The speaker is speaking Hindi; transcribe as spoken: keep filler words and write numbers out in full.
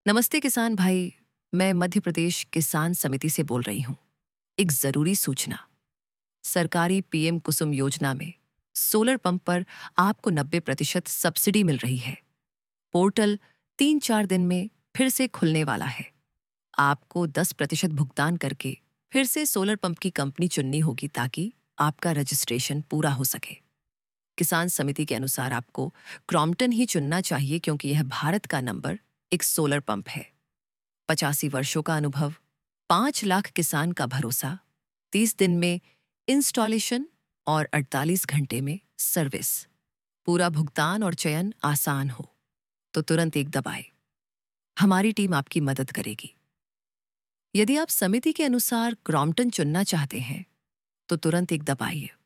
नमस्ते किसान भाई। मैं मध्य प्रदेश किसान समिति से बोल रही हूँ। एक जरूरी सूचना। सरकारी पीएम कुसुम योजना में सोलर पंप पर आपको नब्बे प्रतिशत सब्सिडी मिल रही है। पोर्टल तीन चार दिन में फिर से खुलने वाला है। आपको दस प्रतिशत भुगतान करके फिर से सोलर पंप की कंपनी चुननी होगी ताकि आपका रजिस्ट्रेशन पूरा हो सके। किसान समिति के अनुसार आपको क्रॉम्पटन ही चुनना चाहिए क्योंकि यह भारत का नंबर एक सोलर पंप है। पचासी वर्षों का अनुभव, पांच लाख किसान का भरोसा, तीस दिन में इंस्टॉलेशन और अड़तालीस घंटे में सर्विस। पूरा भुगतान और चयन आसान हो तो तुरंत एक दबाएं। हमारी टीम आपकी मदद करेगी। यदि आप समिति के अनुसार क्रॉम्पटन चुनना चाहते हैं तो तुरंत एक दबाइए।